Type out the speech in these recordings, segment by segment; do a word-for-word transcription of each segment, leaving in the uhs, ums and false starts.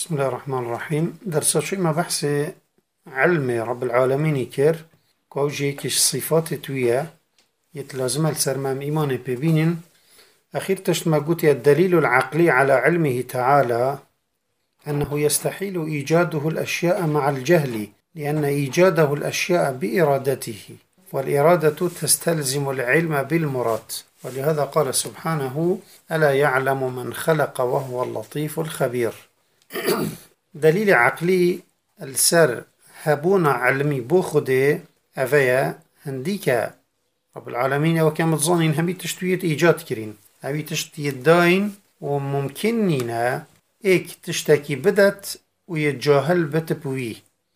بسم الله الرحمن الرحيم. درس شيء ما بحث علم رب العالمين كير كوجي كش صفات تويا يتلازم السرمام إيمان ببينين أخير تشت ما قلت الدليل العقلي على علمه تعالى أنه يستحيل إيجاده الأشياء مع الجهل لأن إيجاده الأشياء بإرادته والإرادة تستلزم العلم بالمراد، ولهذا قال سبحانه: ألا يعلم من خلق وهو اللطيف الخبير. دليل عقلي السر هبونا علمي بوخده أفيا هنديك رب العالمين وكما تظنين همي تشتوية إيجاد كرين همي تشتوية داين وممكننا إيك تشتكي بدت ويتجاهل بتبوي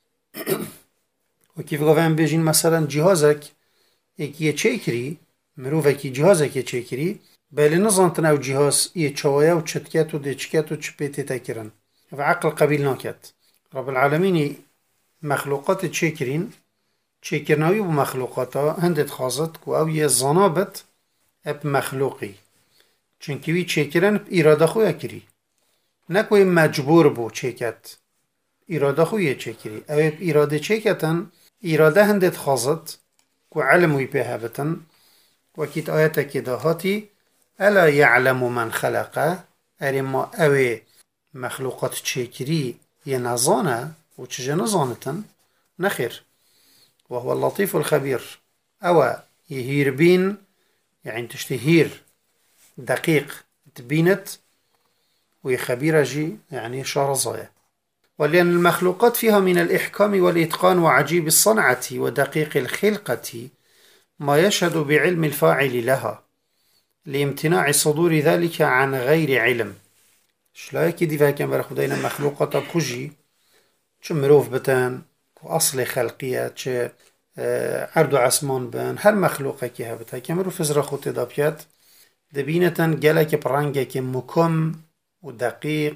وكيف قفان بيجين مثلا جهازك إيك يتشكري مروفك جهازك يتشكري بل نظنتنا او جهاز يتشوايا وتشتكات وديتشكات وتشبيتي تاكرن فعقل قبيل ناكت. رب العالمين مخلوقات تشكرين تشكرناوي بمخلوقاتا هندت خاصت كو او يزانابت اب مخلوقي چنكوي تشكرن بإرادة خويا كري نكوي مجبور بو تشكت إرادة خويا تشكري او بإرادة تشكتن إرادة هندت خاصت كو علموي بهابتن وكيت آياتا كده هاتي ألا يعلم من خلقه أرما أوي مخلوقات تشكري ينظانا وتشجى نظانتن نخير وهو اللطيف الخبير أو يهير بين يعني تشتهير دقيق تبينت ويخبير جي يعني شارزايا، ولأن المخلوقات فيها من الإحكام والإتقان وعجيب الصنعة ودقيق الخلقة ما يشهد بعلم الفاعل لها لامتناع صدور ذلك عن غير علم. شلايك دي فاكن برا خدينا مخلوقات بخجي چه مروف بتن وأصل خلقية چه عرض عسمان بن هر مخلوقة كي هبتها كي مروف ازرا خوتي دابيات دبينتن جالك برانجك مكم ودقيق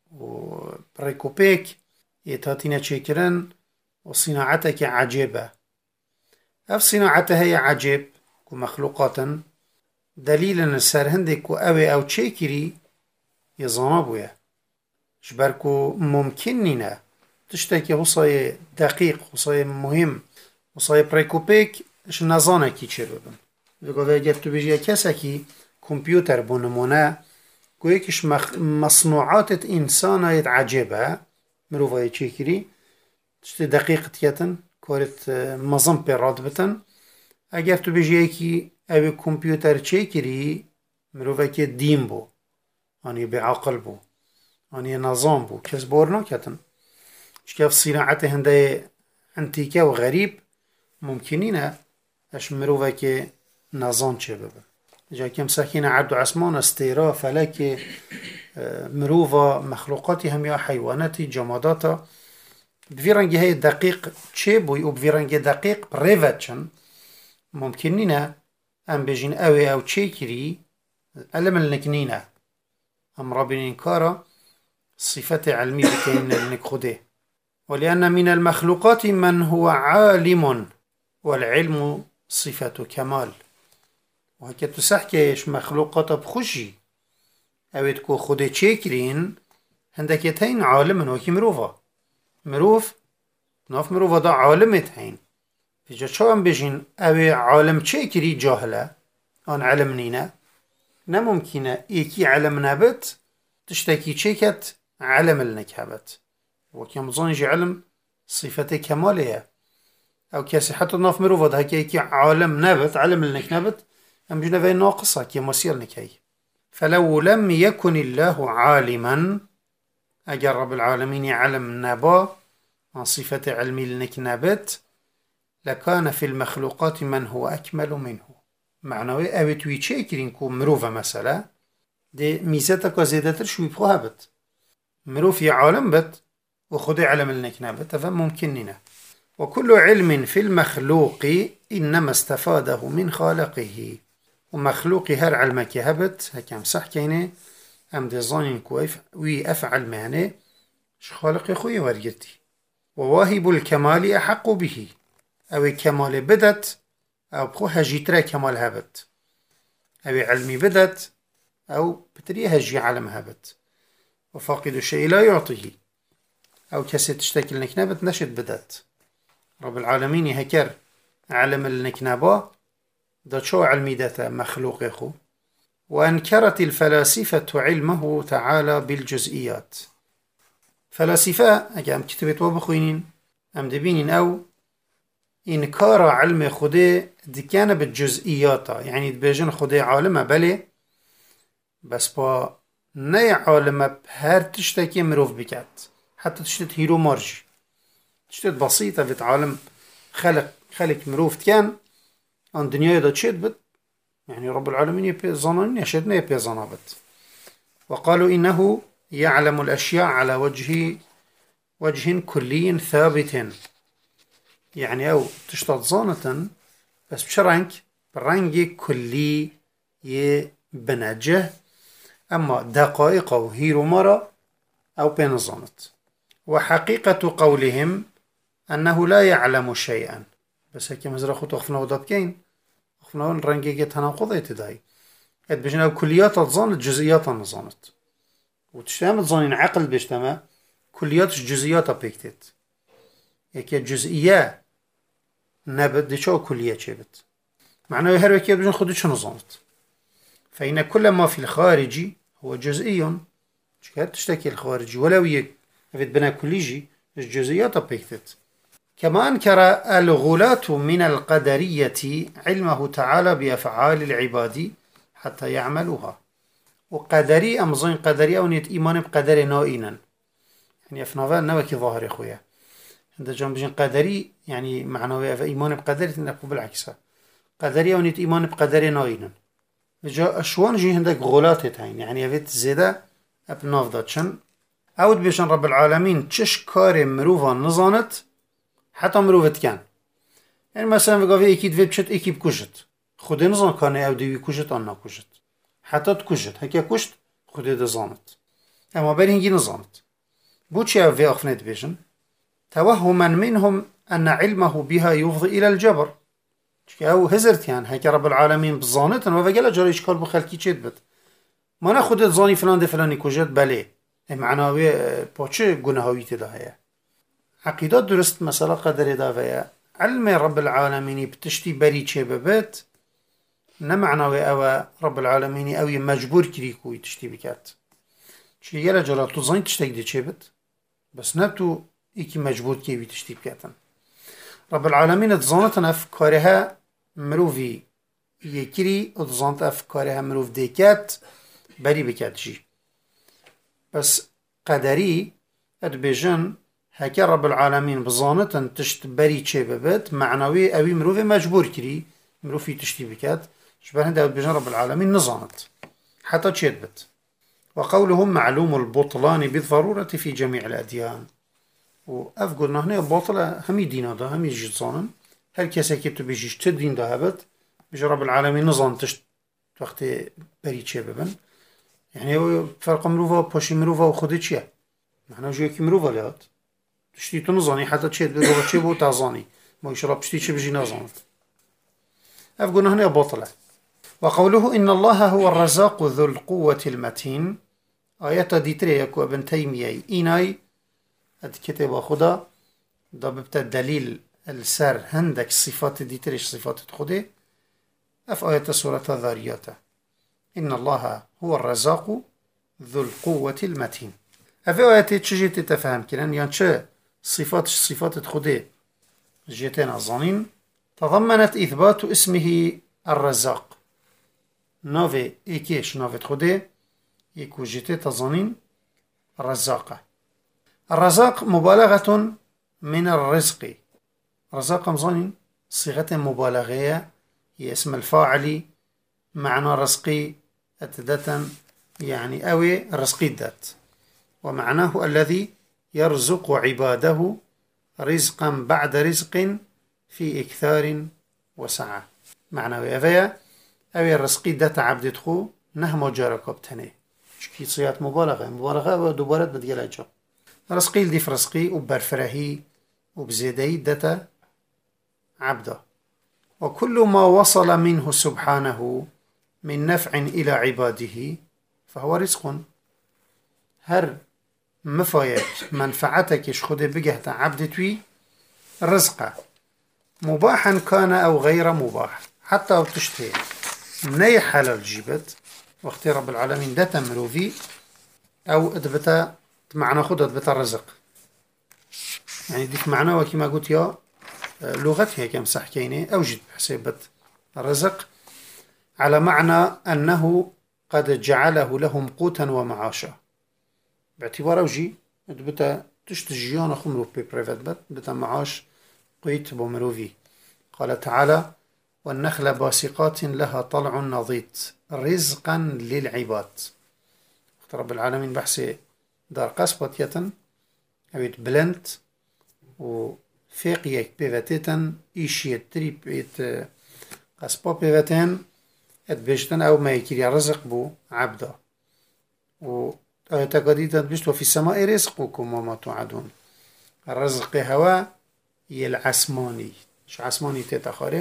وبريكوبيك يتاتينا چكرن وصناعتك عجيبة. اف صناعتها هي عجيب ومخلوقاتا دليل السر هندك اوي او تشيكري يزانابويا جبركو ممكننا تشتكي وصاي دقيق وصاي مهم وصاي بريكوبيك اش نزانه كي چه ببن بگوه اگر تو بيجي كساكي كمبيوتر بونمونه كويكش مصنوعات انسانة عجيبة مروفاي تشيكري تشتي دقيق تيتن كورت مزم بيراد بتن اگر تو بيجي كي او كمبيوتر تشيكري مروفاي دين بو اني بعقل بو اني نظام بو كس بورنا كتن شكاف صناعته هنده انتيكا وغريب ممكنين اش مروفاي نظام چه ببن جا كم ساكينة عبد عثمان استيرا فلك مروفا مخلوقاتي هم يا حيواناتي جماداتا بفيرانجي هاي دقيق چه بوي وبفيرانجي دقيق بريفتشن ممكنين ام بجين اوي او چه كري علم النكنينة ام رابين انكارا صفة علمي بكين لنك خده. ولأن من المخلوقات من هو عالم والعلم صفة كمال وهكا تسحكيش مخلوقات بخشي او تكو خده چه كرين هندك يتين عالم وكي مروفا مروف ناف مروفا دا عالمت هين فيجا شو ام بجين او عالم چه كري جاهلة ان علم نينا نممكنه ايكي علم نبت تشتكي چيكت علم النكهبت وكي مظنجي علم صفة كمالية او كاسي حتى ناف مروفا دا هكي ايكي عالم نبت علم النك نبت ام بجنا في ناقصة كي مسير نكي. فلو لم يكن الله عالما اجر رب العالمين علم نبا عن صفة علمي لنك نبت لكان في المخلوقات من هو أكمل منه معنوي أوي توي تشيكرين كو مروفة مثلا دي ميزتك وزيدتر شوي بخوها بت مروف عالم بت وخدي علم لنك نبت فممكننا. وكل علم في المخلوق إنما استفاده من خالقه ومخلوق هر علمك هبت هكام صح كيني أم دي ظانين كويف وي أفعل معنى ش خالق خوي ورقتي. وواهب الكمال أحق به او كمال بدت او بخوها جيترا كمال هبت او علمي بدت او بتريها جي علم هبت وفاقد الشيء لا يعطيه أو كسي تشتكي النكنابت نشد بدت رب العالمين هكر علم النكنابا دا شو علمي داتا مخلوق يخو. وأنكرت الفلاسفة علمه تعالى بالجزئيات. فلاسفة أجام كتبت وبخوينين أم دبينين أو إنكار علم خده دي كان بالجزئيات، يعني دبيجن خده عالمه بله بس با ني عالمه بهر تشتكي مروف بكات، حتى تشتت هيرو مارج تشتت بسيطة في عالم خلق خلق مروف كان عن دنيا دا تشت بت، يعني رب العالمين يبي ظنين يشتنا يبي ظنابت. وقالوا إنه يعلم الأشياء على وجه وجه كلي ثابت، يعني أو تشتت ظانة بس بشرنك برنج كلي يبنجه، أما دقائق أو هيرو مرة أو بين ظانت. وحقيقة قولهم أنه لا يعلم شيئا، بس هكي مزرا خطو أخفنا ودابكين أخفنا الرنجي تناقض تداي اد بجنا كليات تظانت جزئيات نظانت، وتشتام تظانين عقل بيشتما كليات جزئيات بيكتت هكي جزئية نبت دي شو كلية شبت معناه هر وكي بجنا خدو شو نظانت. فإن كل ما في الخارج هو جزئي، شكات تشتكي الخارجي ولو يك أفيد بنا كليجي الجزئيات بيكتت. كما أنكر الغلاة من القدرية علمه تعالى بأفعال العباد حتى يعملوها. وقدري أمزين قدري أو نيت إيمان بقدر نائنا، يعني أفنافا نوكي ظاهر يا خويا عند جنب بجن قدري يعني معنوي إيمان بقدر تنقو بالعكس قدري أو نيت إيمان بقدر نائنا. جا أشوان جي عندك غلات تاين يعني أفيت زيادة أبناف داتشن أود بيشن رب العالمين تشش كاري مروفا نظانت حتى مروفت كان، يعني مثلا بقى في اكيد في بشت اكيد كوشت خود نظام كان او دوی كوشت آن نكوشت حتى تكوشت هكا كوشت خود دزانت، اما بين هنجي نظامت بوشي في اخفنت بيجن توهما منهم ان علمه بها يفضي الى الجبر، او هزرت يعني هكا رب العالمين بظانت انه فقال جرى اشكال بخلقي تشد ما ناخد ظاني فلان دي فلاني كوشت بله معناوي بوشي گناهوي تداهيه. عقيدات درست مسألة قدر دافية علم رب العالمين بتشتي بري چه ببت نمعناوي او رب العالمين او مجبور كريكوي تشتي بكات شي يلا جلال تو زين تشتاك دي چه بت بس نبتو ايكي مجبور كيوي تشتي بكاتن. رب العالمين تظانت افكارها مروفي يكري وتظانت افكارها مروف ديكات بري بكات جي، بس قدري ادبجن هكا رب العالمين بظانتن تشت بري چه ببت معنوي اوي مروفي مجبور كري مروفي تشتي بكات شبه هنده بجن رب العالمين نظانت حتى تشت بت. وقولهم معلوم البطلان بالضرورة في جميع الأديان، وأفقلنا هنا الباطلة همي دينا دا همي جيت ظانن هل كسا كتو بيجيش تدين دا هبت بجن رب العالمين نظان تشت وقت بري چه ببن، يعني فرق مروفا باشي مروفا وخده چيه معنى جوكي مروفا لهات تشتي تنظاني حتى تشيد بقوة چه بو تعظاني ما يشرب تشتي چه بجي نظانت أفقنا هنا باطلة. وقوله إن الله هو الرزاق ذو القوة المتين آيات ديتري يكو ابن تيمية إيناي الكتاب خدا دا ببتا دليل السر هندك صفات ديتريش صفات خده أف آيات سورة الذاريات إن الله هو الرزاق ذو القوة المتين. أف آيات تشجي تتفهم كنان يعني چه صفات صفات خده جيتين الظنين تضمنت إثبات اسمه الرزاق نوفي إيكيش نوفي خده يكو جيتي تظنين الرزاقة. الرزاق مبالغة من الرزق، رزاق مظنين صيغة مبالغية هي اسم الفاعل معنى رزقي أتدة يعني أوي رزقي الذات، ومعناه الذي يرزق عباده رزقا بعد رزق في إكثار وسعة معنى أفيا أوي الرزقي دات عبد خو نهم جارك بتني شكي صيات مبالغة مبالغة ودوبارات بديلاجا رزقي لديف رزقي وبرفرهي وبزيدي دات عبده. وكل ما وصل منه سبحانه من نفع إلى عباده فهو رزق، هر مفايك منفعتك إش خده بجهت عبد توي رزقه مباحا كان أو غير مباح حتى أو تشتهي مني حلال جيبت وقت رب العالمين ده تمرو في أو ادبتا معنى خد ادبتا رزق يعني ديك معنى وكما قلت يا لغتها كم صح كيني أوجد بحسابة الرزق على معنى أنه قد جعله لهم قوتا ومعاشا باعتبار أوجي ادبتا تشتجيان خمرو ببريفت بت بتا معاش قيت بومروفي قال تعالى والنخل باسقات لها طلع نضيد رزقا للعباد رب العالمين بحثي دار قصبت يتن أبيت بلنت وفيقيك بيفتتن إيشي تريب بيت قصبا بيفتن اتبشتن أو ما يكيري رزق بو عبدا و تقديدا بشت وفي السماء رزقكم وما توعدون الرزق هوا يلعسماني مش عسماني تتخاري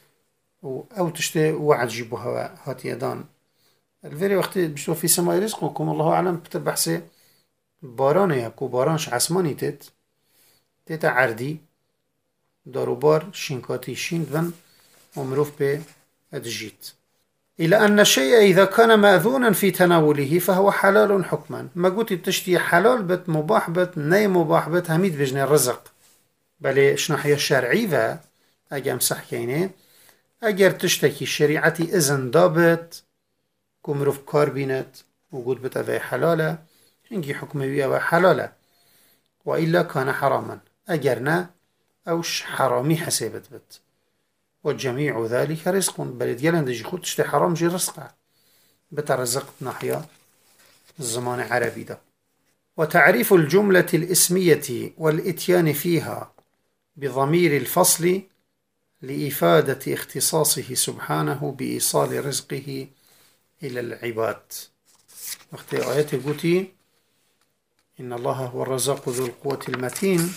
أو تشتي وعد جيبو هوا هات يدان الفيري وقت بشتو في سماء رزقكم الله أعلم بتبحثي باران يكو بارانش عسماني تت تت عردي داروبار شينكاتي شيندبن ومروف بي ادجيت إلى أن الشيء إذا كان مأذونا في تناوله فهو حلال حكما ما قلت تشتي حلال بت مباح بت ناي مباح بت هميد بجني الرزق بل شنحية الشرعي ذا أجام صح كيني أجر تشتكي شريعتي إذن دابت كمروف كار بينت وجود بتأذي حلالة هنجي حكم بيها حلالة وإلا كان حراما أجرنا أوش حرامي حسابت بت والجميع ذلك رزق بل ديالن دجي خود تشتي حرام جي رزقه بترزقت ناحية الزمان عربي ده وتعريف الجملة الاسمية والإتيان فيها بضمير الفصل لإفادة اختصاصه سبحانه بإيصال رزقه إلى العباد وقت آيات قوتي إن الله هو الرزاق ذو القوة المتين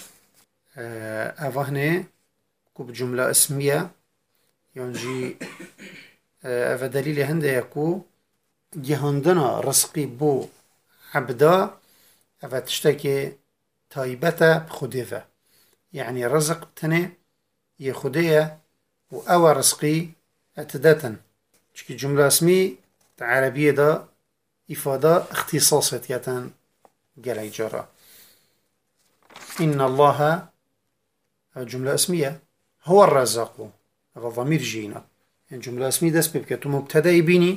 أفهني كوب جملة اسمية ينجي أفا دليل هنده يكو جهاندنا رزقي بو عبدا أفا تشتكي تايبتا بخديفة يعني رزق تني يخديه وأوى رزقي اتداتا شكي جملة اسمي عربية دا إفادة اختصاصية قال جرى إن الله جملة اسمية هو الرزاق هذا ضمير جينا يعني جملة اسمية دس ببكتو مبتدأ بيني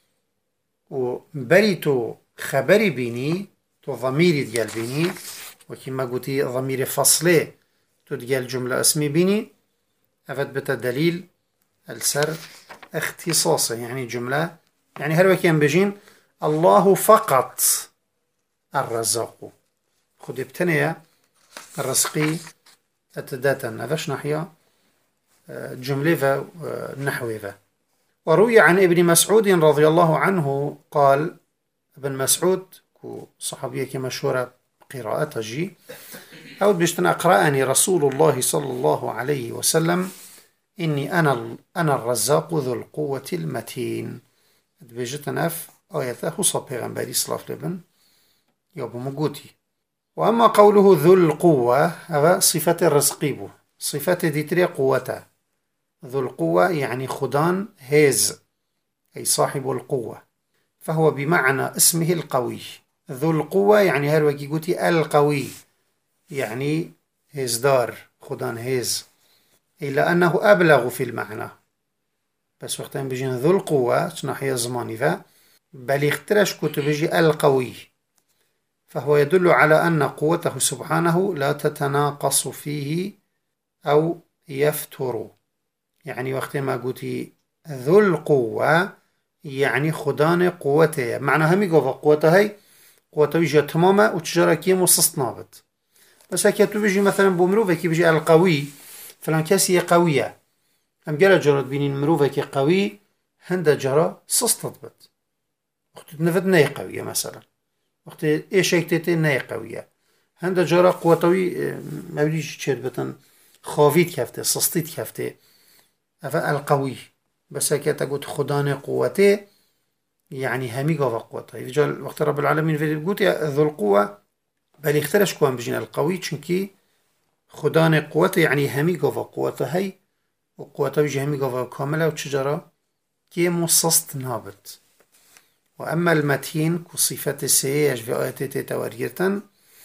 وبريتو خبري بيني تو ضميري ديال بيني وكما قلتي ضمير فصلي تديال جملة اسمي بيني أفد بتا دليل السر اختصاصي يعني جملة يعني هل وكيان بجين الله فقط الرزاق خد ابتنية الرزقي اتداتا هذاش ناحية جملة نحوية وروي عن ابن مسعود رضي الله عنه قال ابن مسعود صحابية كمشهورة قراءة جي أو بيشتنا أقرأني رسول الله صلى الله عليه وسلم إني أنا أنا الرزاق ذو القوة المتين بيجتنا في آياته صلى پیغمبری صلى الله عليه وسلم يابو مقوتي وأما قوله ذو القوة هذا صفة الرزقي بو صفة ديتري قوته ذو القوة يعني خدان هيز أي صاحب القوة فهو بمعنى اسمه القوي ذو القوة يعني هروكي قوتي القوي يعني هزدار خدان هيز إلا أنه أبلغ في المعنى بس وقتين بيجين ذو القوة ناحية زماني ذا بل يخترش كتب بيجي القوي فهو يدل على أن قوته سبحانه لا تتناقص فيه أو يفتر يعني وقت ما قلتي ذو القوة يعني خدان قوته معنى همي قوة قوته هاي قوته يجي تماما وتجارة كيم وصصنابت بس هكي بيجي مثلا بمروفة كي بيجي القوي فلان كاسي قوية هم جرى جرد بينين مروفة كي قوي هندا جرى صصتبت وقت نفد ناي قوية مثلا وقت ايش هيك ناي قوية هندا جرى قوتوي ما بديش تشير بتن خافيت كفته صستيت كفته أفا القوي بس هكي تقول خدان قوته يعني همي قوة قوته يجعل وقت رب العالمين في القوت ذو القوة بل اخترش كوان بجين القوي چونكي خدان قوته يعني همي قوة قوته هاي وقوته بيجي همي قوة كاملة وشجرة كي مصصت نابت. وأما المتين كصفة السيئة في آيات تتوريرتن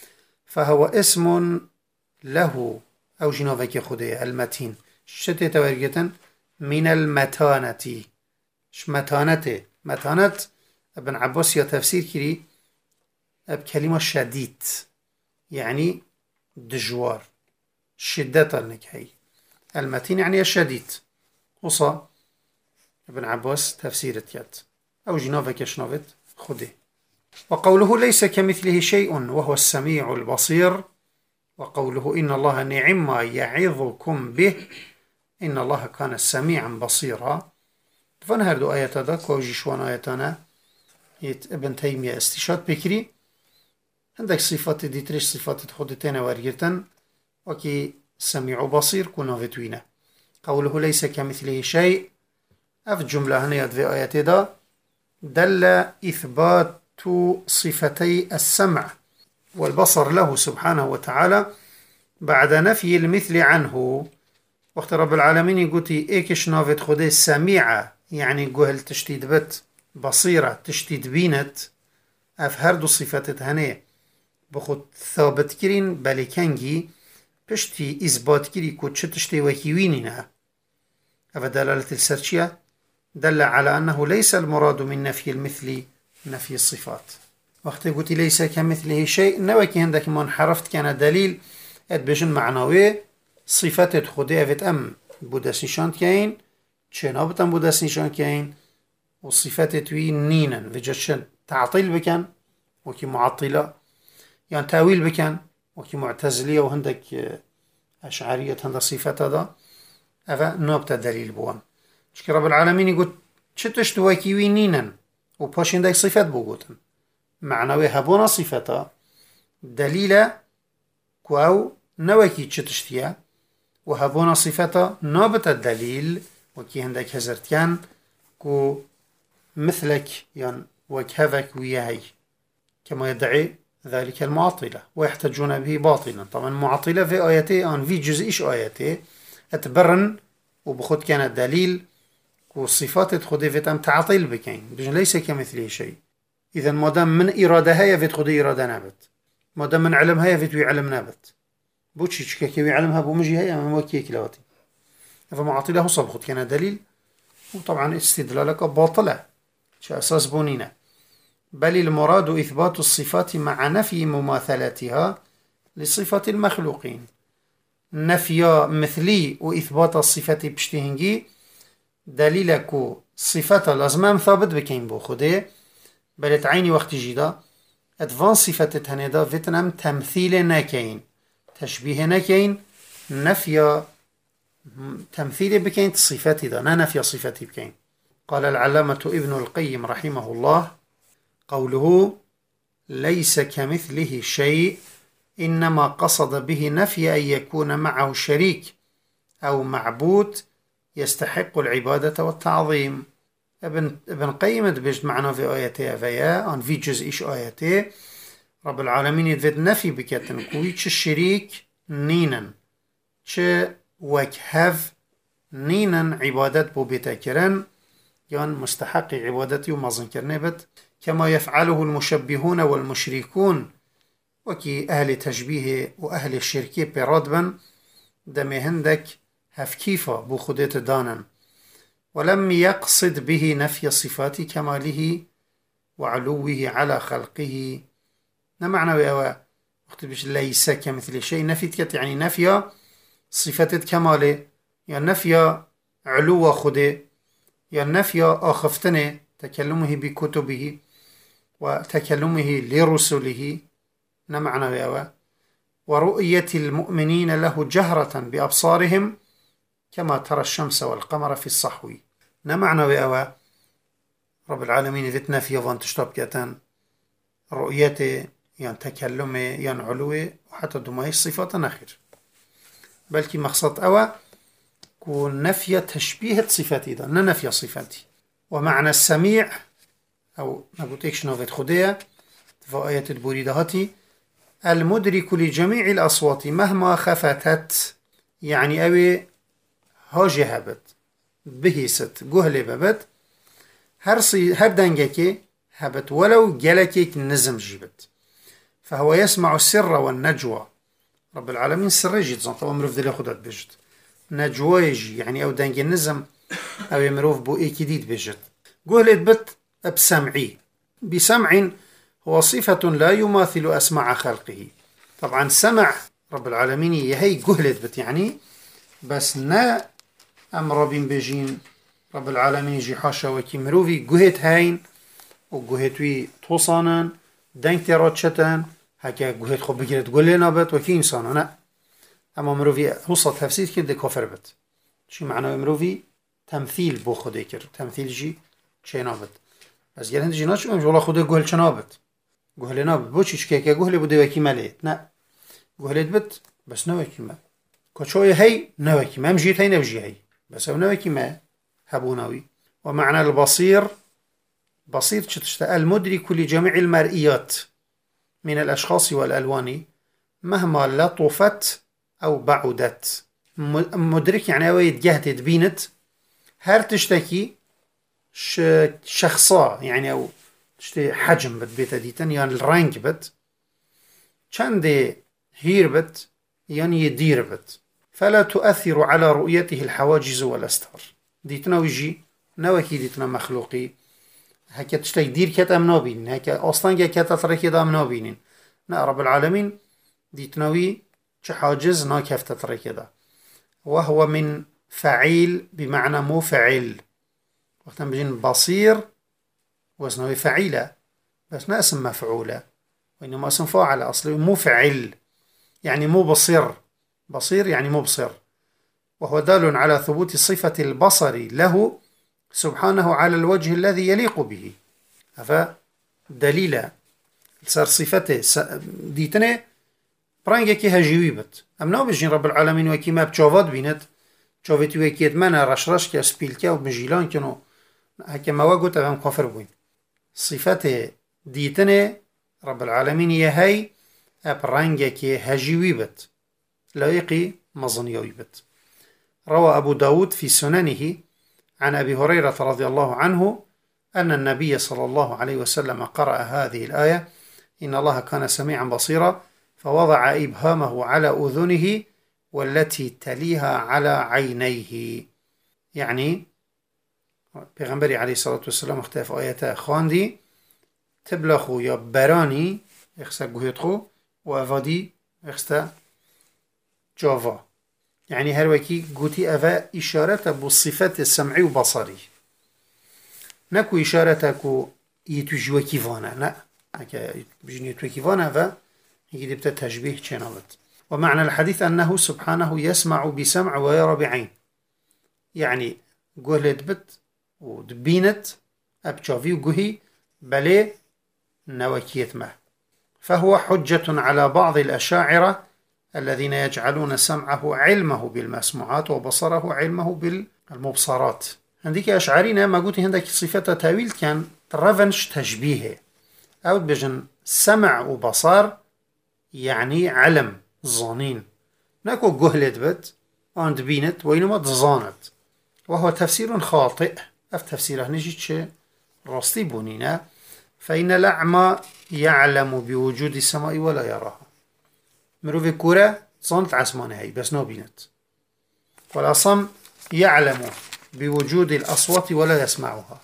فهو اسم له أو جنوبك خديه المتين شتى توريرتن من المتانة ش متانته متانة ابن عباس يا تفسير كري بكلمة شديد يعني دجوار شدة النكهي المتين يعني الشديد وصا ابن عباس تفسير تيات أو جنوبك شنوفت خده. وقوله ليس كمثله شيء وهو السميع البصير وقوله إن الله نعم ما يعظكم به إن الله كان سميعا بصيرا فنهر دو آيات دا كوجي شوان آياتانا يت ابن تيمية استشهاد بكري عندك صفات دي تريش صفات خودتين وارجرتن وكي سميع بصير كنا فتوينة. قوله ليس كمثله شيء اف جملة هنا في آيات دا دل إثبات صفتي السمع والبصر له سبحانه وتعالى بعد نفي المثل عنه. وقت رب العالمين يقولي ايكش نافت خده سميعة يعني قهل تشتيد بت بصيرة تشتيد بينت اف هردو صفات هنه بخود ثابت كرين بلي كنجي بشتي إثبات كري كو تشتشتي وكيوينينها اف دلالة السرشية دل على أنه ليس المراد من نفي المثل نفي الصفات. وقت قلت ليس كمثله شيء نوكي عندك منحرفت كان دليل ادبجن معنوي صفات خودي افت ام بودس نشان كاين چنابت ام بودس نشان كاين والصفات توي نينا وجشن تعطيل بكن وكي معطلة يعني تاويل بكن وكي معتزلية وهندك أشعرية هند صفات هذا افا نابت دليل بوان شكي رب العالمين يقول چتش تواكيوي نينا وباشين داك صفات بوغوتن معنوي هبونا صفتا دليل كواو نوكي چتشتيا وهبونا صفتا نابت الدليل وكي هندك هزرتيان كو مثلك يعني وكهفك وياهي كما يدعي ذلك المعطلة ويحتجون به باطلا. طبعا معطلة في آياتي ان في جزء ايش آياتي اتبرن وبخد كان الدليل والصفات تخدي فيت ام تعطيل بكين بجن ليس كمثله شيء. اذا ما دام من ارادها يفيت خدي اراده نابت ما دام من علمها يفيت ويعلم نابت بوتشي تشكي ويعلمها بومجي هي ام وكي كلواتي فمعطله صبخت كان دليل وطبعا استدلالك باطله شو اساس بونينا. بل المراد اثبات الصفات مع نفي مماثلتها لصفات المخلوقين نفي مثلي واثبات الصفات بشتهنجي دليلكو صفة لازمام ثابت بكين بو خده بل تعيني وقت جيدا ادفان صفة تهنيدا فيتنام تمثيل ناكين تشبيه ناكين نفي تمثيل بكين صفاتي دا نا نفي صفاتي بكين. قال العلامة ابن القيم رحمه الله قوله ليس كمثله شيء إنما قصد به نفي أن يكون معه شريك أو معبود يستحق العبادة والتعظيم. ابن ابن قيم دبج معنا في آياته فيا ان في جزء ايش آياته رب العالمين يدفد نفي بكتن كوي تش الشريك نينا تش وكهف نينا عبادت بو بيتكرن يعني مستحق عبادتي وما ظنكرني بت كما يفعله المشبهون والمشركون وكي أهل تشبيه وأهل الشركي برادبا دمي هندك هف كيفا بو خديت دانا ولم يقصد به نفي صفات كماله وعلوه على خلقه. نمعنا ويأوى وقت بيش ليس كمثل شيء نفيت يعني نفي صفات كماله يعني نفي علو خده يعني نفي آخفتنه تكلمه بكتبه وتكلمه لرسله. نمعنا ويأوى ورؤية المؤمنين له جهرة بأبصارهم كما ترى الشمس والقمر في الصحو. نمعنا ويأوى رب العالمين ذتنا في يظن تشتاب كتان رؤيته يعني تكلمه يعني علوه وحتى دمائش صفات نخير بل كي مقصد أوى كون نفي تشبيه صفات إذا ننفي صفاتي. ومعنى السميع أو نقول إيش نوفت خدية في آيات البوريدهاتي المدرك لجميع الأصوات مهما خفتت، يعني أوي هاجي هبت بهيست جهل ببت هر صي هر دنجكي هبت ولو جلكيك نزم جيبت، فهو يسمع السر والنجوى. رب العالمين سر يجي تزن طبعا مروف دلي خدت بجد، نجوى يجي يعني أو دنج النزم أو يمروف بو إيه جديد بجد. جهلت بت بسمعي، بسمع هو صفة لا يماثل أسماع خلقه. طبعا سمع رب العالمين يهي جهلت بت يعني بس نا أمر بين بجين رب العالمين يجي حاشا وكي مروفي جهت هين وجهتوي توصانن دنك تراتشتن هكا جهت خب بكرت قولنا بت وكي إنسانا نا، أما مروفي وصل تفسير كده كفر بت. شي معنى مروفي تمثيل بو خده كر، تمثيل جي چنابت، بس گل هند جناش اونج ولا خوده گهل چنابت، گهل نابت بو چیش که که گهل بوده وکی ملیت نه گهلت بت بس نوکی ما کچوی هی نوکی ما مجيت هي نوجي هي بس او نوکی ما هبوناوي. ومعنى البصير بصير تشتاء المدرك لجميع المرئيات من الأشخاص والألوان مهما لطفت أو بعدت. مدرك يعني اوي يتجهت يتبينت هر تشتكي شخصا يعني أو تشتي حجم بت بيت ديتن يعني الرنج بت چند هير بت يعني يدير بت، فلا تؤثر على رؤيته الحواجز والأستار. ديتنا ويجي نوكي ديتنا مخلوقي هكا تشتي دير كت أمنا بينين هكا أصلا كت تتركي دا أمنا بينين نا رب العالمين ديتناوي چه حاجز نا كف تتركي دا. وهو من فعيل بمعنى مفعل، وقتا بجين بصير وزنه فعيلة بس ما اسم مفعولة وإنما اسم فاعل أصلي مفعل يعني مو بصير، بصير يعني مبصر. وهو دال على ثبوت صفة البصر له سبحانه على الوجه الذي يليق به. هذا دليل صار صفته ديتنه برانجة كي هجيويبت أمنا بجين رب العالمين وكي ما بتشوفات بينت شوفتي وكيد منا رشرش كي سبيلكا وبجيلان كنو هكا ما وقت أفهم كفر بوين. صفته ديتنه رب العالمين يهي أبرانجة كي هجيويبت لايقي مظنيويبت. روى أبو داود في سننه عن أبي هريرة رضي الله عنه أن النبي صلى الله عليه وسلم قرأ هذه الآية إن الله كان سميعا بصيرا فوضع إبهامه على أذنه والتي تليها على عينيه. يعني پیغمبری علیه الصلاة والسلام اختلاف آیتا خواندی تبلخو یا برانی اخستا گوهتخو و افادی اخستا جاوا، يعني هر وكي قوتي أفا إشارة بالصفات السمعي وبصري نكو إشارتكو يتوجي وكيفانا لا هكا بجن يتوجي وكيفانا أفا يجي بتا تشبيه چنابت. ومعنى الحديث أنه سبحانه يسمع بسمع ويرى بعين، يعني قولت بت ودبينت أبشافي وقهي بلي نوكيت ما. فهو حجة على بعض الأشاعرة الذين يجعلون سمعه علمه بالمسموعات وبصره علمه بالمبصرات. عندك أشعارينا ما قلت عندك صفة تاويل كان ترافنش تشبيهه أو بجن سمع وبصر يعني علم ظانين ناكو قهلت بت أند بينت وإنما تظانت، وهو تفسير خاطئ. أف تفسيره نجيتش راستي بونينا، فإن الأعمى يعلم بوجود السماء ولا يراها. مروفي كورة صنت عسمانة هي بس نو بينت، والأصم يعلم بوجود الأصوات ولا يسمعها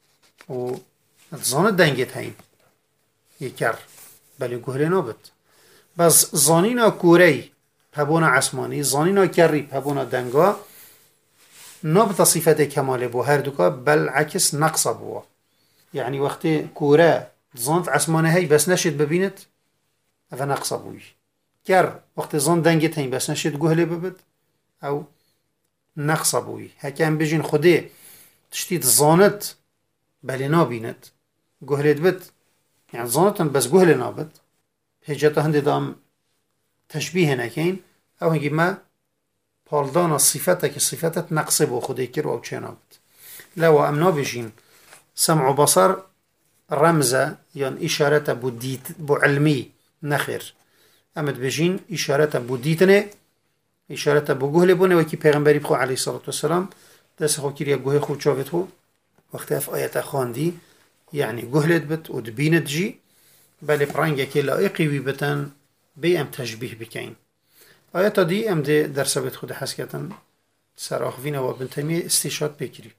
وظنت دنجت هين يكر بل يقول نوبت. بس ظانينا كوري بابونا عسماني ظانينا كري بابونا دنگا نبت صفة كمال بو هر دوكا بل عكس نقص بو. يعني وقت كورا ظنت عسمانه هي بس نشد ببينت افا نقص بوي كر وقت ظن دنگت هين بس نشد قهلي ببد او نقص بوي. هكا بيجين خده تشتيت ظانت بل نابينت قهلت بد يعني ظانت بس قهلي نابد هجتا هندي دام تشبيه نكين او هنجي ما پالدان صفتك صفتت نقص بو خده كر او چنابد. لو امنا بيجين سمع بصر رمزة يعني إشارة بو ديت بو علمي نخير امد بجین اشارت بو دیتنه اشارت بو گهل بونه وکی پیغمبری بخو علیه الصلاة والسلام دست خو کریا گوه خو چاوت خو وقت اف آیت خواندی يعني جهلت بت ودبينت جي بل برانجا كي لائقي وي بتن بي ام تشبيه بكين آياتا دي ام دي درس بت خود حسكتن سر آخوين و ابن تيمية استشهاد بكري